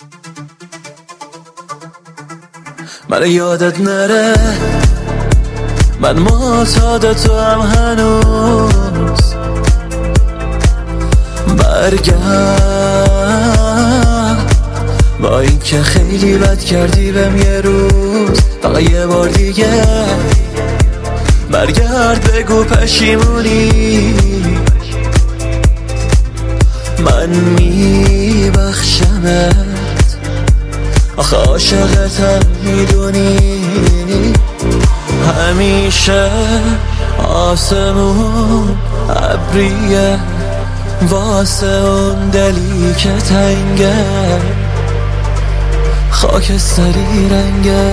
من یادت نره من معتاد تو هم هنوز برگرد با این که خیلی بد کردی بهم یه روز فقط یه بار دیگه برگرد بگو پشیمونی من میبخشمت آخه عاشقتم میدونی همیشه آسمون ابریه واسه اون دلی که تنگه خاکستری رنگه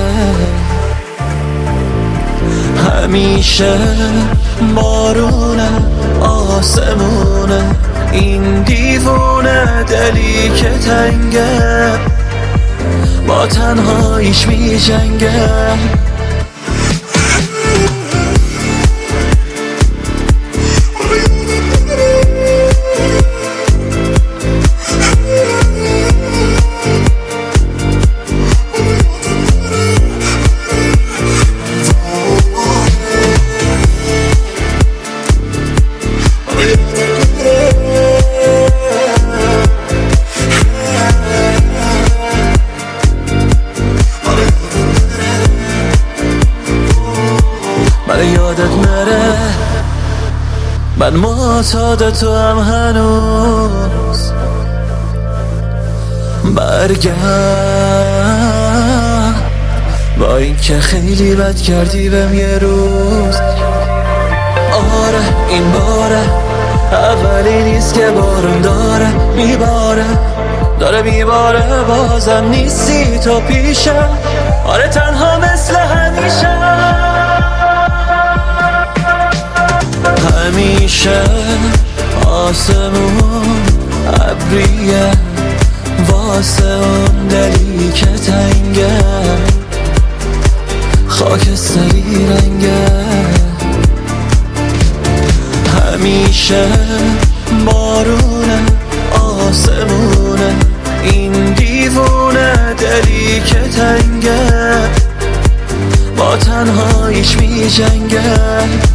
همیشه بارونه آسمونه این دیوونه دلی که تنگه با تنهاییش می جنگه یادت نره من معتاد تو هم هنوز برگرد با این که خیلی بد کردی بهم یه روز آره این باره اولی نیست که بارون داره میباره بازم نیستی تو پیشم آره تنها مثل همیشه همیشه آسمون ابریه واسه اون دلی که تنگه خاکستری رنگه همیشه بارونه آسمونه این دیوونه دلی که تنگه با تنهاییش می جنگه